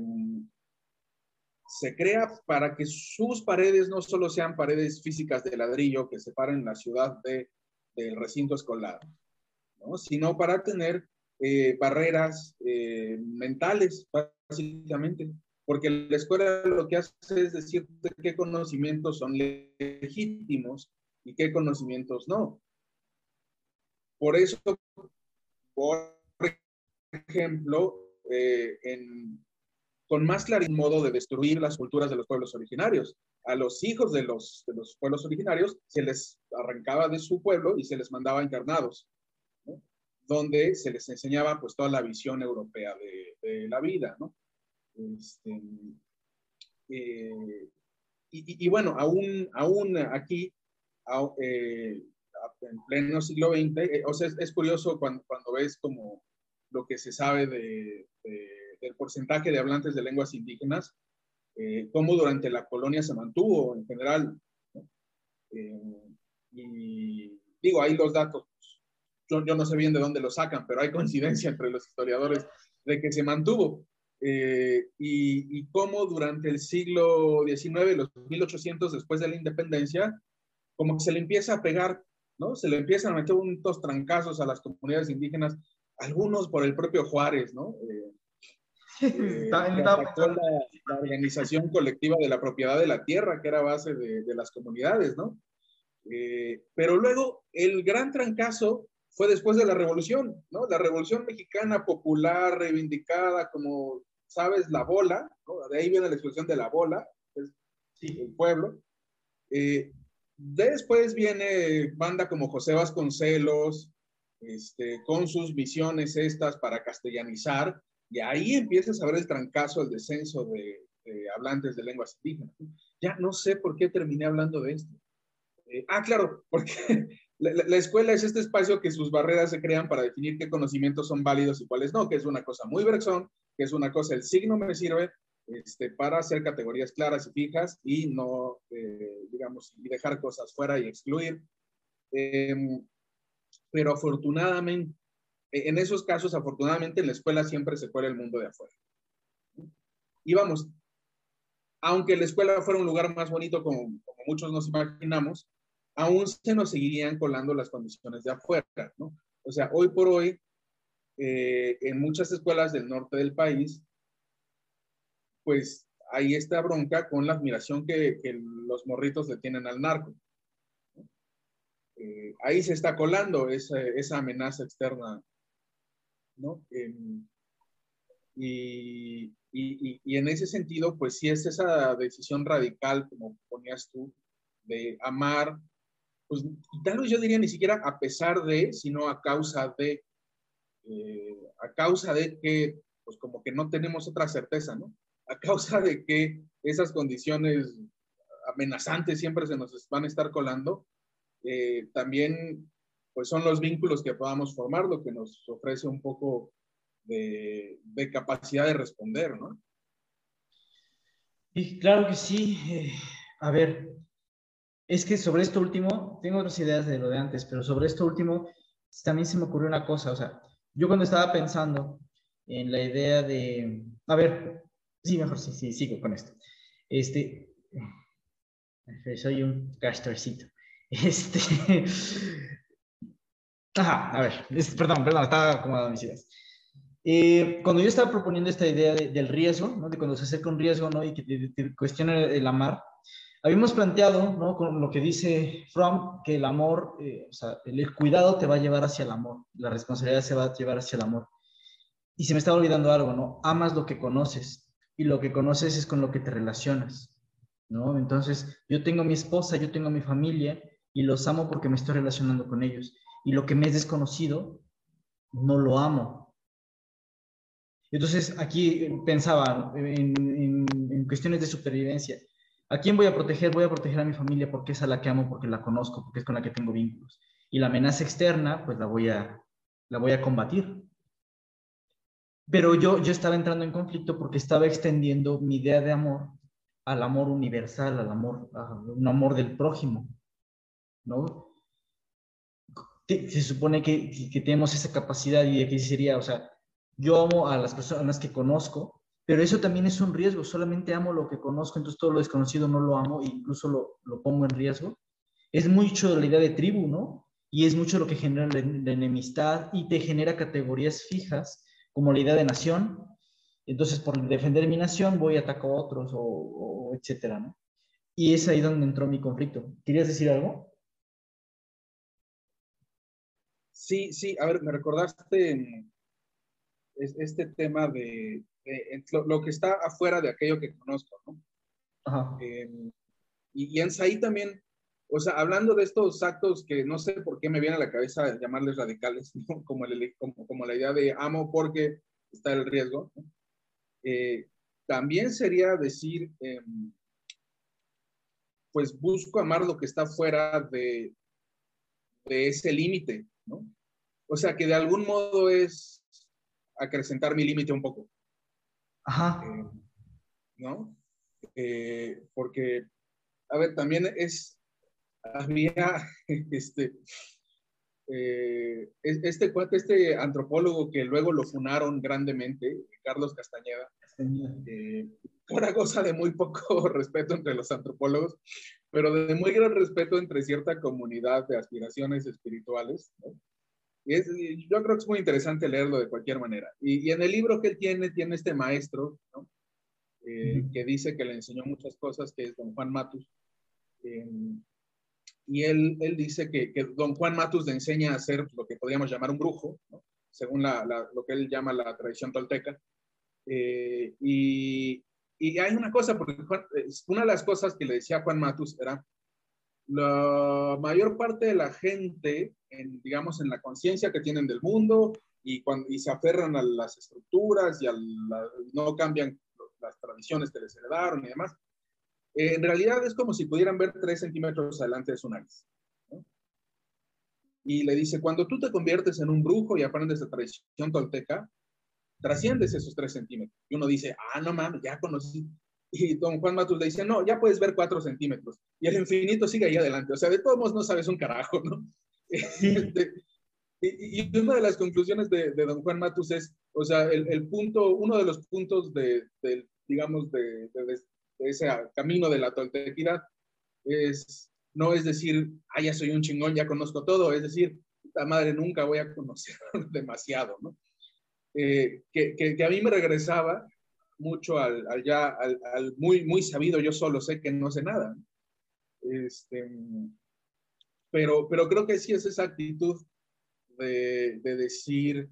se crea para que sus paredes no solo sean paredes físicas de ladrillo que separen la ciudad de, del recinto escolar, ¿no? Sino para tener eh, barreras eh, mentales, básicamente. Porque la escuela lo que hace es decirte qué conocimientos son legítimos y qué conocimientos no. Por eso, por ejemplo, eh, en, con más claridad modo de destruir las culturas de los pueblos originarios. A los hijos de los, de los pueblos originarios se les arrancaba de su pueblo y se les mandaba internados, ¿no? Donde se les enseñaba pues toda la visión europea de, de la vida, ¿no? Este, eh, y, y, bueno, aún, aún aquí, a, eh, en pleno siglo veinte, eh, o sea, es, es curioso cuando, cuando ves como lo que se sabe de, de, del porcentaje de hablantes de lenguas indígenas, eh, cómo durante la colonia se mantuvo en general, ¿no? Eh, y digo, ahí los datos, yo, yo, no sé bien de dónde los sacan, pero hay coincidencia entre los historiadores de que se mantuvo. Eh, y, y cómo durante el siglo diecinueve, los mil ochocientos, después de la independencia, como que se le empieza a pegar, ¿no? Se le empiezan a meter unos trancazos a las comunidades indígenas, algunos por el propio Juárez, ¿no? Eh, eh, que atacó la, la organización colectiva de la propiedad de la tierra, que era base de, de las comunidades, ¿no? Eh, pero luego el gran trancazo fue después de la revolución, ¿no? La revolución mexicana popular, reivindicada como, sabes, la bola, ¿no? De ahí viene la expresión de la bola, es sí, el pueblo. Eh, después viene banda como José Vasconcelos, este, con sus misiones estas para castellanizar, y ahí empiezas a ver el trancazo, el descenso de, de hablantes de lenguas indígenas. Ya no sé por qué terminé hablando de esto. Eh, ah, claro, porque la, la, escuela es este espacio que sus barreras se crean para definir qué conocimientos son válidos y cuáles no, que es una cosa muy Bergson, que es una cosa, el signo me sirve este, para hacer categorías claras y fijas y no, eh, digamos, y dejar cosas fuera y excluir. Eh, pero afortunadamente, en esos casos, afortunadamente, en la escuela siempre se cuela el mundo de afuera. Y vamos, aunque la escuela fuera un lugar más bonito, como, como muchos nos imaginamos, aún se nos seguirían colando las condiciones de afuera, ¿no? O sea, hoy por hoy, eh, en muchas escuelas del norte del país, pues hay esta bronca con la admiración que, que los morritos le tienen al narco. Eh, ahí se está colando esa, esa amenaza externa, ¿no? Eh, y, y, y en ese sentido, pues sí es esa decisión radical, como ponías tú, de amar, pues tal vez yo diría ni siquiera a pesar de, sino a causa de, eh, a causa de que, pues como que no tenemos otra certeza, ¿no? A causa de que esas condiciones amenazantes siempre se nos van a estar colando, eh, también pues son los vínculos que podamos formar, lo que nos ofrece un poco de, de capacidad de responder, ¿no? Y claro que sí. Eh, a ver, es que sobre esto último, tengo otras ideas de lo de antes, pero sobre esto último también se me ocurrió una cosa. O sea, yo cuando estaba pensando en la idea de, a ver, sí, mejor sí, sí, sigo con esto. Este, soy un castorcito. Este, ajá, a ver, es- perdón, perdón, estaba acomodando mis ideas. Eh, cuando yo estaba proponiendo esta idea de- del riesgo, ¿no? De cuando se acerca un riesgo, ¿no? Y que te, te cuestiona el, el amar, habíamos planteado, ¿no? Con lo que dice Fromm, que el amor, eh, o sea, el, el cuidado te va a llevar hacia el amor, la responsabilidad se va a llevar hacia el amor. Y se me estaba olvidando algo, ¿no? Amas lo que conoces y lo que conoces es con lo que te relacionas, ¿no? Entonces, yo tengo a mi esposa, yo tengo a mi familia y los amo porque me estoy relacionando con ellos. Y lo que me es desconocido, no lo amo. Entonces, aquí pensaba en, en, en cuestiones de supervivencia. ¿A quién voy a proteger? Voy a proteger a mi familia porque es a la que amo, porque la conozco, porque es con la que tengo vínculos. Y la amenaza externa, pues la voy a, la voy a combatir. Pero yo, yo estaba entrando en conflicto porque estaba extendiendo mi idea de amor al amor universal, al amor, a un amor del prójimo, ¿no? Que se supone que, que, que tenemos esa capacidad y de que sería, o sea, yo amo a las personas que conozco, pero eso también es un riesgo, solamente amo lo que conozco, entonces todo lo desconocido no lo amo e incluso lo, lo pongo en riesgo. Es mucho la idea de tribu, ¿no? Y es mucho lo que genera la, la enemistad y te genera categorías fijas, como la idea de nación. Entonces, por defender mi nación, voy a atacar a otros, o, o etcétera, ¿no? Y es ahí donde entró mi conflicto. ¿Querías decir algo? Sí, sí, a ver, me recordaste en, es, este tema de, de lo, lo, que está afuera de aquello que conozco, ¿no? Ajá. Eh, y, y en ahí también, o sea, hablando de estos actos que no sé por qué me viene a la cabeza llamarles radicales, ¿no? como, el, como, como la idea de amo porque está el riesgo, ¿no? Eh, también sería decir, eh, pues busco amar lo que está fuera de, de ese límite, ¿no? O sea, que de algún modo es acrecentar mi límite un poco, Ajá. eh, ¿no? Eh, porque, a ver, también es, había, este, eh, este cuate, este antropólogo que luego lo funaron grandemente, Carlos Castañeda, eh, una cosa de muy poco respeto entre los antropólogos, pero de muy gran respeto entre cierta comunidad de aspiraciones espirituales, ¿no? Y es, yo creo que es muy interesante leerlo de cualquier manera. Y, y en el libro que él tiene, tiene este maestro, ¿no? eh, Uh-huh. que dice que le enseñó muchas cosas, que es don Juan Matus. Eh, y él, él dice que, que, don Juan Matus le enseña a ser lo que podríamos llamar un brujo, ¿no? Según la, la, lo que él llama la tradición tolteca. Eh, y, y hay una cosa, porque Juan, una de las cosas que le decía Juan Matus era la mayor parte de la gente, en, digamos, en la conciencia que tienen del mundo y, cuando, y se aferran a las estructuras y a la, no cambian las tradiciones que les heredaron y demás, eh, en realidad es como si pudieran ver tres centímetros adelante de su nariz, ¿no? Y le dice, cuando tú te conviertes en un brujo y aprendes la tradición tolteca, trasciendes esos tres centímetros. Y uno dice, ah, no mames, ya conocí. Y don Juan Matus le dice, no, ya puedes ver cuatro centímetros. Y el infinito sigue ahí adelante. O sea, de todos modos no sabes un carajo, ¿no? Sí. Este, y, y, una de las conclusiones de, de don Juan Matus es, o sea, el, el punto, uno de los puntos de, de digamos, de, de, de, ese camino de la toltequidad es, no es decir, ah, ya soy un chingón, ya conozco todo, es decir, puta madre, nunca voy a conocer demasiado, ¿no? Eh, que, que, que, a mí me regresaba mucho al, al ya, al, al, muy, muy sabido, yo solo sé que no sé nada. Este, pero, pero creo que sí es esa actitud de, de decir,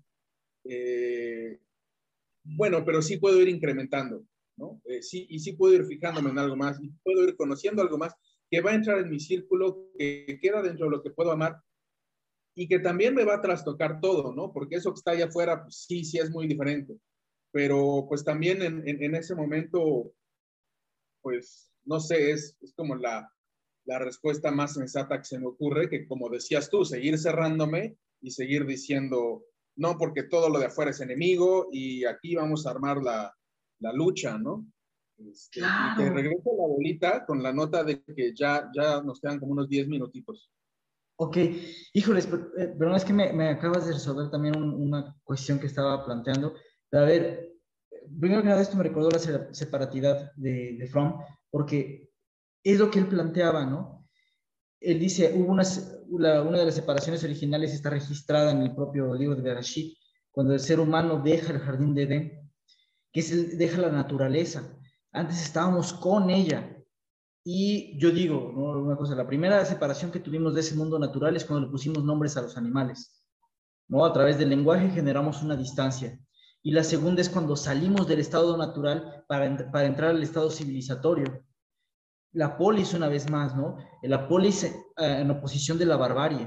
eh, bueno, pero sí puedo ir incrementando, ¿no? Eh, sí, y sí puedo ir fijándome en algo más, y puedo ir conociendo algo más que va a entrar en mi círculo, que queda dentro de lo que puedo amar, y que también me va a trastocar todo, ¿no? Porque eso que está allá afuera, pues sí, sí es muy diferente. Pero pues también en, en, en ese momento, pues no sé, es, es como la, la respuesta más sensata que se me ocurre, que como decías tú, seguir cerrándome y seguir diciendo, no porque todo lo de afuera es enemigo y aquí vamos a armar la, la lucha, ¿no? Este, y te Claro. regreso la bolita con la nota de que ya, ya nos quedan como unos diez minutitos. Ok, híjoles, pero, eh, pero es que me, me acabas de resolver también un- una cuestión que estaba planteando. A ver, primero que nada, esto me recordó la se- separatidad de, de Fromm, porque es lo que él planteaba, ¿no? Él dice, hubo una, la- una de las separaciones originales está registrada en el propio libro de Bereshit, cuando el ser humano deja el jardín de Edén, que es el, deja la naturaleza. Antes estábamos con ella. Y yo digo, ¿no? Una cosa, la primera separación que tuvimos de ese mundo natural es cuando le pusimos nombres a los animales, ¿no? A través del lenguaje generamos una distancia. Y la segunda es cuando salimos del estado natural para, para entrar al estado civilizatorio. La polis, una vez más, ¿no? La polis eh, en oposición de la barbarie.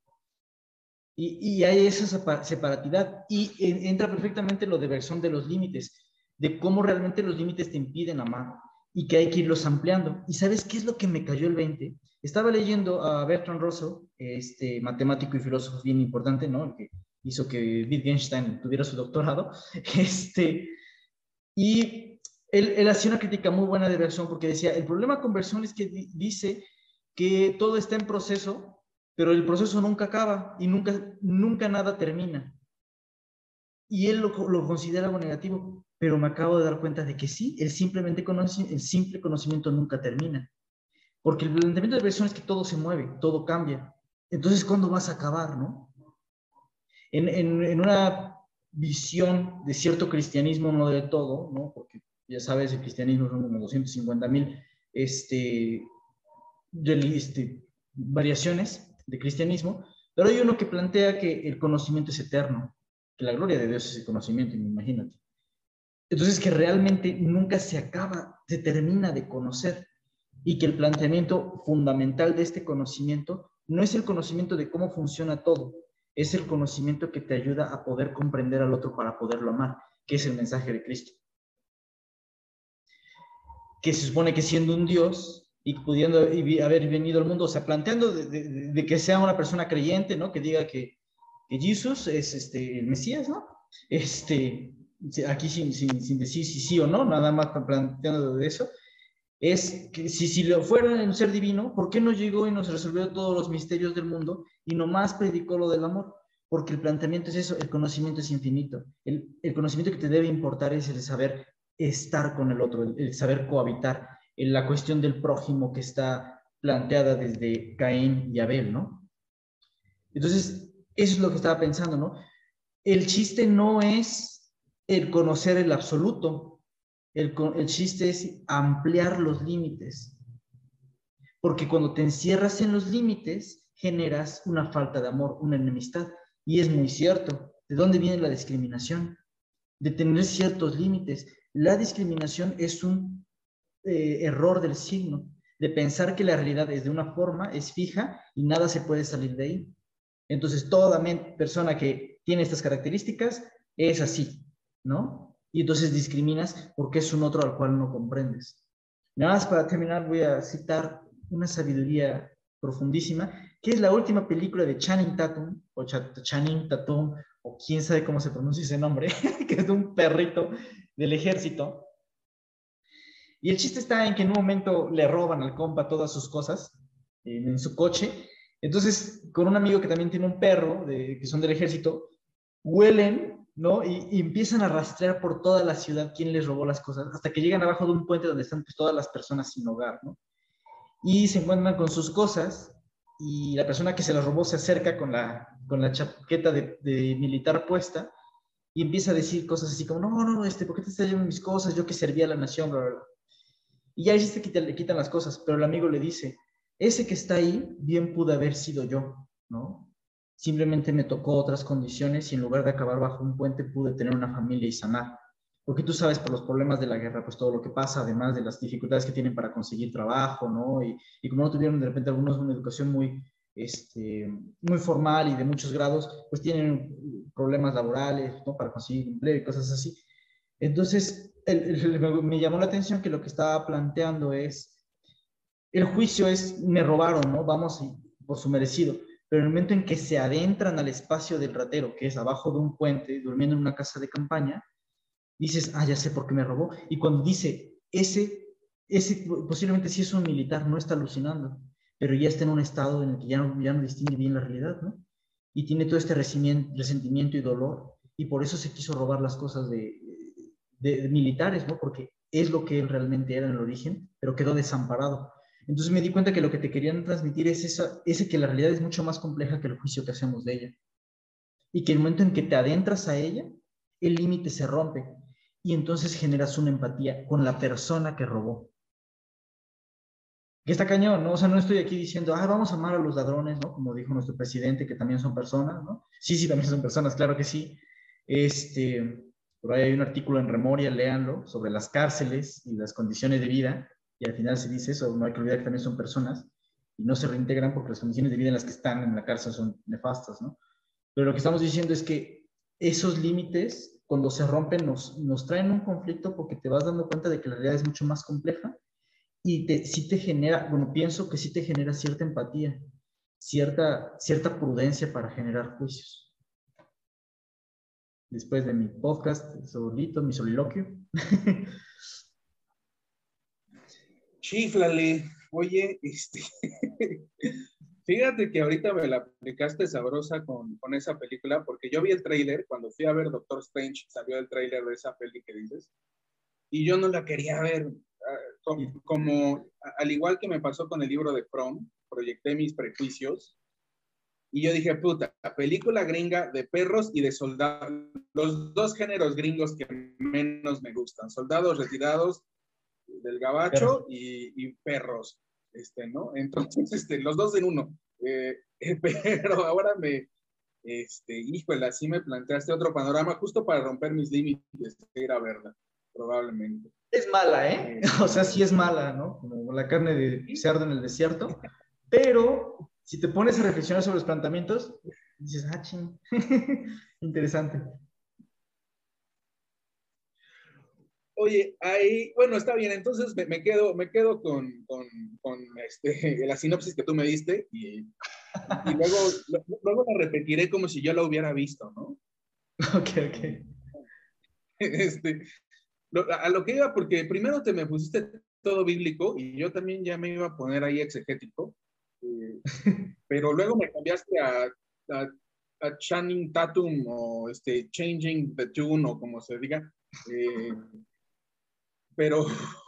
Y, y hay esa separatidad. Y entra perfectamente lo de versión de los límites, de cómo realmente los límites te impiden amar y que hay que irlos ampliando. ¿Y sabes qué es lo que me cayó el veinte? Estaba leyendo a Bertrand Russell, este matemático y filósofo bien importante, ¿no? El que hizo que Wittgenstein tuviera su doctorado. Este, y él, él hacía una crítica muy buena de Bergson porque decía, el problema con Bergson es que dice que todo está en proceso, pero el proceso nunca acaba y nunca, nunca nada termina. Y él lo, lo considera algo negativo, pero me acabo de dar cuenta de que sí, el, simplemente conoce, el simple conocimiento nunca termina. Porque el planteamiento de Bergson es que todo se mueve, todo cambia. Entonces, ¿cuándo vas a acabar, no? En, en, en una visión de cierto cristianismo, no de todo, ¿no? Porque ya sabes, el cristianismo son como doscientos cincuenta mil este, este, variaciones de cristianismo, pero hay uno que plantea que el conocimiento es eterno, que la gloria de Dios es el conocimiento, imagínate. Entonces, que realmente nunca se acaba, se termina de conocer y que el planteamiento fundamental de este conocimiento no es el conocimiento de cómo funciona todo, es el conocimiento que te ayuda a poder comprender al otro para poderlo amar, que es el mensaje de Cristo. Que se supone que siendo un Dios y pudiendo haber venido al mundo, o sea, planteando de, de, de que sea una persona creyente, ¿no? Que diga que, que Jesús es este, el Mesías, ¿no? Este, aquí sin, sin, sin decir si sí o no, nada más planteando de eso, es que si, si lo fuera un ser divino, ¿por qué no llegó y nos resolvió todos los misterios del mundo y nomás predicó lo del amor? Porque el planteamiento es eso, el conocimiento es infinito. El, el conocimiento que te debe importar es el saber estar con el otro, el, el saber cohabitar, en la cuestión del prójimo que está planteada desde Caín y Abel, ¿no? Entonces, eso es lo que estaba pensando, ¿no? El chiste no es el conocer el absoluto, el, el chiste es ampliar los límites, porque cuando te encierras en los límites, generas una falta de amor, una enemistad, y es muy cierto. ¿De dónde viene la discriminación? De tener ciertos límites. La discriminación es un eh, error del signo, de pensar que la realidad es de una forma, es fija y nada se puede salir de ahí. Entonces, toda persona que tiene estas características es así, ¿no? Y entonces discriminas porque es un otro al cual no comprendes. Nada más para terminar, voy a citar una sabiduría profundísima, que es la última película de Channing Tatum, o Ch Channing Tatum, o quién sabe cómo se pronuncia ese nombre, que es de un perrito del ejército. Y el chiste está en que en un momento le roban al compa todas sus cosas en, en su coche. Entonces, con un amigo que también tiene un perro, de, que son del ejército, huelen, ¿no? Y, y, empiezan a rastrear por toda la ciudad quién les robó las cosas, hasta que llegan abajo de un puente donde están pues, todas las personas sin hogar, ¿no? Y se encuentran con sus cosas y la persona que se las robó se acerca con la, con la chaqueta de, de militar puesta y empieza a decir cosas así como, no, no, este, ¿por qué te estás llevando mis cosas? Yo que servía a la nación, bla, bla, bla. Y ya se quita, le quitan las cosas, pero el amigo le dice, ese que está ahí, bien pudo haber sido yo, ¿no? Simplemente me tocó otras condiciones y en lugar de acabar bajo un puente pude tener una familia y sanar. Porque tú sabes, por los problemas de la guerra, pues todo lo que pasa, además de las dificultades que tienen para conseguir trabajo, ¿no? Y, y como no tuvieron de repente algunos una educación muy, este, muy formal y de muchos grados, pues tienen problemas laborales, ¿no? Para conseguir empleo y cosas así. Entonces, el, el, me llamó la atención que lo que estaba planteando es, el juicio es, me robaron, ¿no? Vamos por su merecido. pero en el momento en que se adentran al espacio del ratero, que es abajo de un puente, durmiendo en una casa de campaña, dices, ah, ya sé por qué me robó. Y cuando dice, ese, ese posiblemente sí es un militar, no está alucinando, pero ya está en un estado en el que ya no, ya no distingue bien la realidad, ¿no? Y tiene todo este resentimiento y dolor, y por eso se quiso robar las cosas de, de, de militares, ¿no? Porque es lo que él realmente era en el origen, pero quedó desamparado. Entonces me di cuenta que lo que te querían transmitir es esa, ese que la realidad es mucho más compleja que el juicio que hacemos de ella. Y que el momento en que te adentras a ella, el límite se rompe. Y entonces generas una empatía con la persona que robó. Que está cañón, ¿no? O sea, no estoy aquí diciendo, ah, vamos a amar a los ladrones, ¿no? Como dijo nuestro presidente, que también son personas, ¿no? Sí, sí, también son personas, claro que sí. Este, por ahí hay un artículo en Remoria, léanlo, sobre las cárceles y las condiciones de vida, y al final se dice eso, no hay que olvidar que también son personas, y no se reintegran porque las condiciones de vida en las que están en la cárcel son nefastas, ¿no? Pero lo que estamos diciendo es que esos límites, cuando se rompen, nos, nos traen un conflicto porque te vas dando cuenta de que la realidad es mucho más compleja y te, sí te genera, bueno, pienso que sí te genera cierta empatía, cierta, cierta prudencia para generar juicios. Después de mi podcast solito, mi soliloquio. Chíflale, oye, este, fíjate que ahorita me la aplicaste sabrosa con, con esa película, porque yo vi el tráiler, cuando fui a ver Doctor Strange, salió el tráiler de esa peli que dices, y yo no la quería ver, como, como al igual que me pasó con el libro de From, proyecté mis prejuicios, y yo dije, puta, película gringa de perros y de soldados, los dos géneros gringos que menos me gustan, soldados retirados del gabacho y, y perros, este, ¿no? Entonces, este, los dos en uno. Eh, pero ahora me, este, híjole, así me planteaste otro panorama justo para romper mis límites de ir a verla, probablemente. Es mala, ¿eh? O sea, sí es mala, ¿no? Como la carne de cerdo en el desierto, pero si te pones a reflexionar sobre los planteamientos, dices, ah, ching, interesante. Oye, ahí, bueno, está bien, entonces me, me quedo, me quedo con, con, con este, la sinopsis que tú me diste y, y luego, luego la repetiré como si yo la hubiera visto, ¿no? Ok, ok. Este, lo, a lo que iba, porque primero te me pusiste todo bíblico y yo también ya me iba a poner ahí exegético, eh, pero luego me cambiaste a, a, a Channing Tatum o este, Changing the Tune o como se diga, eh, pero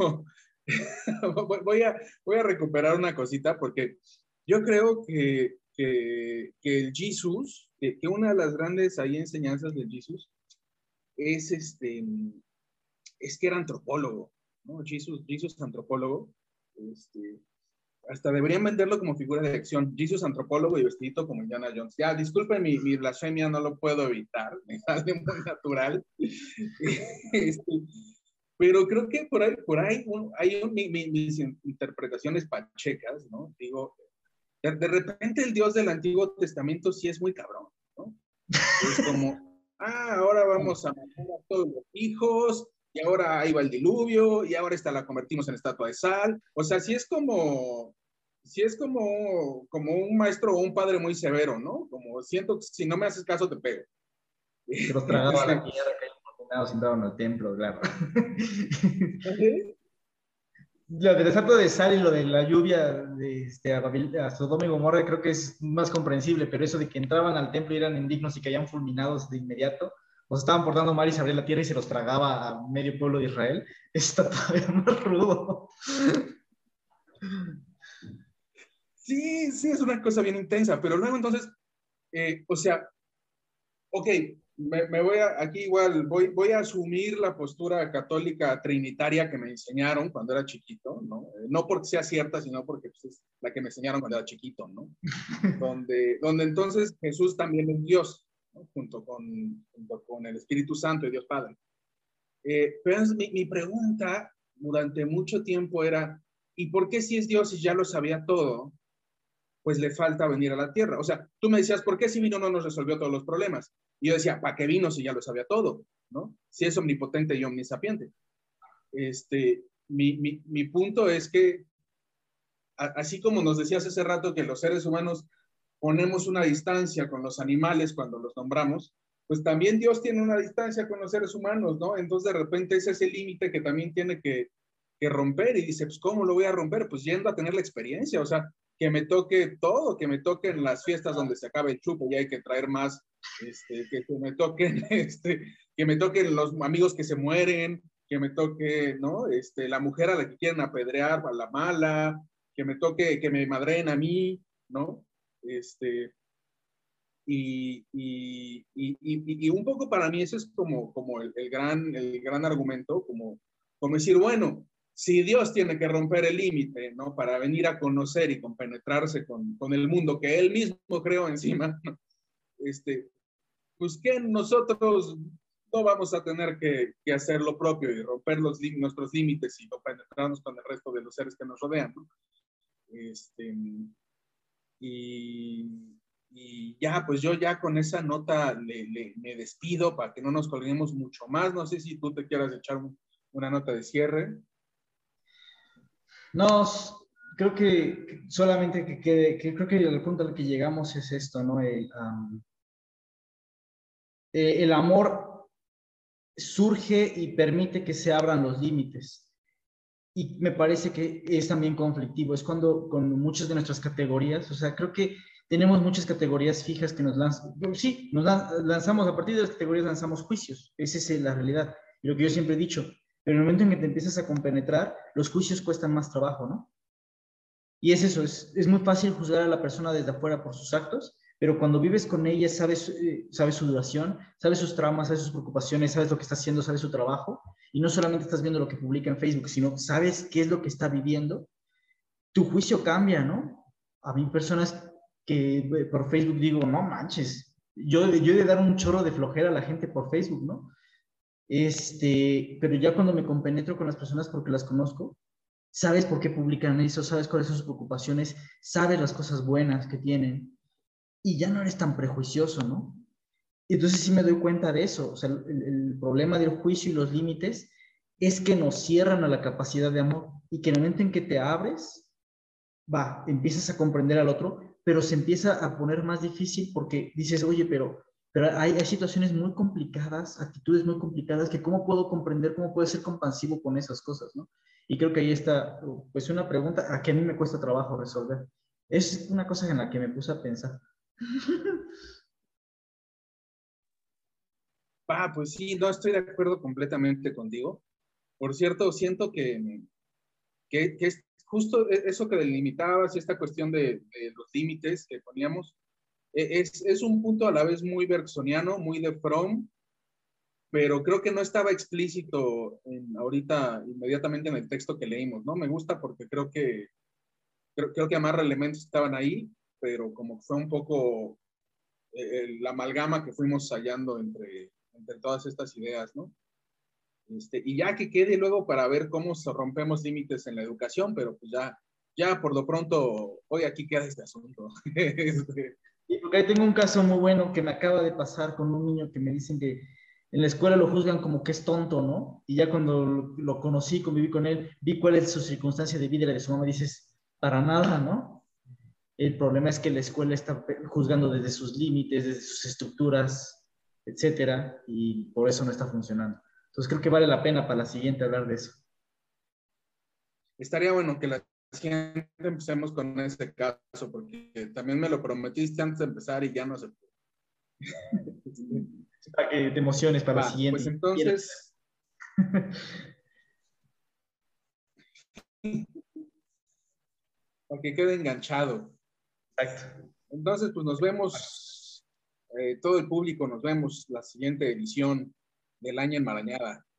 voy, a, voy a recuperar una cosita porque yo creo que, que, que el Jesús, que, que, una de las grandes ahí enseñanzas del Jesús es, este, es que era antropólogo, ¿no? Jesús, Jesús antropólogo, este, hasta deberían venderlo como figura de acción, Jesús antropólogo y vestidito como Indiana Jones. Ya, disculpen mi, mi blasfemia, no lo puedo evitar, me sale muy natural. este, pero creo que por ahí, por ahí un, hay un, mi, mi, mis interpretaciones pachecas, ¿no? Digo, de, de, repente el Dios del Antiguo Testamento sí es muy cabrón, ¿no? Es como, ah, ahora vamos a matar a todos los hijos, y ahora ahí va el diluvio, y ahora esta la convertimos en estatua de sal. O sea, sí es como, sí es como, como un maestro o un padre muy severo, ¿no? Como siento que si no me haces caso te pego. Se los tragaba la tierra, que ellos entraron al templo, claro. ¿Sí? Lo del desierto de sal y lo de la lluvia de este, a, a Sodoma y Gomorra creo que es más comprensible, pero eso de que entraban al templo y eran indignos y caían fulminados de inmediato, o se estaban portando mal y se abría la tierra y se los tragaba a medio pueblo de Israel, está todavía más rudo. Sí, sí, es una cosa bien intensa, pero luego entonces, eh, o sea, ok, me, me, voy a, aquí igual, voy, voy a asumir la postura católica trinitaria que me enseñaron cuando era chiquito, ¿no? Eh, no porque sea cierta, sino porque pues, es la que me enseñaron cuando era chiquito, ¿no? donde, donde entonces Jesús también es Dios, ¿no? junto, con, junto con el Espíritu Santo y Dios Padre. Eh, pero mi, mi pregunta durante mucho tiempo era, ¿y por qué si es Dios y ya lo sabía todo? Pues le falta venir a la tierra. O sea, tú me decías, ¿por qué si vino no nos resolvió todos los problemas? Y yo decía, ¿para qué vino si ya lo sabía todo? ¿No? Si es omnipotente y omnisapiente. Este, mi, mi, mi punto es que, a, así como nos decías hace rato que los seres humanos ponemos una distancia con los animales cuando los nombramos, pues también Dios tiene una distancia con los seres humanos, ¿no? Entonces de repente ese es el límite que también tiene que, que romper y dice, pues ¿cómo lo voy a romper? Pues yendo a tener la experiencia, o sea, que me toque todo, que me toquen las fiestas donde se acaba el chupo y hay que traer más, este, que, que me toquen, este, que me toquen los amigos que se mueren, que me toque, ¿no? Este, la mujer a la que quieren apedrear, a la mala, que me toque, que me madreen a mí, ¿no? Este, y, y, y, y, y un poco para mí ese es como, como el, el, gran, el gran argumento, como, como decir, bueno, si Dios tiene que romper el límite, ¿no? Para venir a conocer y compenetrarse con, con el mundo que Él mismo creó encima, ¿no? Este, pues que nosotros no vamos a tener que, que hacer lo propio y romper los, nuestros límites y compenetrarnos con el resto de los seres que nos rodean, ¿no? Este, y, y ya, pues yo ya con esa nota le, le, me despido para que no nos colguemos mucho más. No sé si tú te quieras echar un, una nota de cierre. No, creo que solamente que quede, que creo que el punto al que llegamos es esto, ¿no? El, um, eh, el amor surge y permite que se abran los límites. Y me parece que es también conflictivo. Es cuando con muchas de nuestras categorías, o sea, creo que tenemos muchas categorías fijas que nos lanzan. Sí, nos lanzamos, a partir de las categorías lanzamos juicios. Esa es la realidad. Y lo que yo siempre he dicho, pero en el momento en que te empiezas a compenetrar, los juicios cuestan más trabajo, ¿no? Y es eso, es, es muy fácil juzgar a la persona desde afuera por sus actos, pero cuando vives con ella, sabes, eh, sabes su duración, sabes sus traumas, sabes sus preocupaciones, sabes lo que está haciendo, sabes su trabajo, y no solamente estás viendo lo que publica en Facebook, sino sabes qué es lo que está viviendo, tu juicio cambia, ¿no? A mí personas que eh, por Facebook digo, no manches, yo, yo he de dar un chorro de flojera a la gente por Facebook, ¿no? Este, pero ya cuando me compenetro con las personas porque las conozco, sabes por qué publican eso, sabes cuáles son sus preocupaciones, sabes las cosas buenas que tienen y ya no eres tan prejuicioso, ¿no? Y entonces sí me doy cuenta de eso, o sea, el, el problema del juicio y los límites es que nos cierran a la capacidad de amor y que en el momento en que te abres, va, empiezas a comprender al otro, pero se empieza a poner más difícil porque dices, oye, pero, pero hay, hay situaciones muy complicadas, actitudes muy complicadas, que cómo puedo comprender, cómo puedo ser compasivo con esas cosas, ¿no? Y creo que ahí está, pues, una pregunta a que a mí me cuesta trabajo resolver. Es una cosa en la que me puse a pensar. Ah, pues sí, no estoy de acuerdo completamente contigo. Por cierto, siento que, que, que es justo eso que delimitabas y esta cuestión de, de los límites que poníamos, es, es un punto a la vez muy bergsoniano, muy de Fromm, pero creo que no estaba explícito en, ahorita inmediatamente en el texto que leímos, ¿no? Me gusta porque creo que creo, creo que más elementos estaban ahí, pero como fue un poco eh, la amalgama que fuimos hallando entre, entre todas estas ideas, ¿no? Este, y ya que quede luego para ver cómo rompemos límites en la educación, pero pues ya, ya por lo pronto, hoy aquí queda este asunto. este, Y porque ahí tengo un caso muy bueno que me acaba de pasar con un niño que me dicen que en la escuela lo juzgan como que es tonto, ¿no? Y ya cuando lo, lo conocí, conviví con él, vi cuál es su circunstancia de vida y la de su mamá, dices, para nada, ¿no? El problema es que la escuela está juzgando desde sus límites, desde sus estructuras, etcétera, y por eso no está funcionando. Entonces creo que vale la pena para la siguiente hablar de eso. Estaría bueno que la siguiente empecemos con ese caso, porque también me lo prometiste antes de empezar y ya no se pudo. Para que te emociones para Va, la siguiente. pues entonces... para que quede enganchado. Exacto. Entonces, pues nos vemos, eh, todo el público, nos vemos la siguiente edición del Año Enmarañada.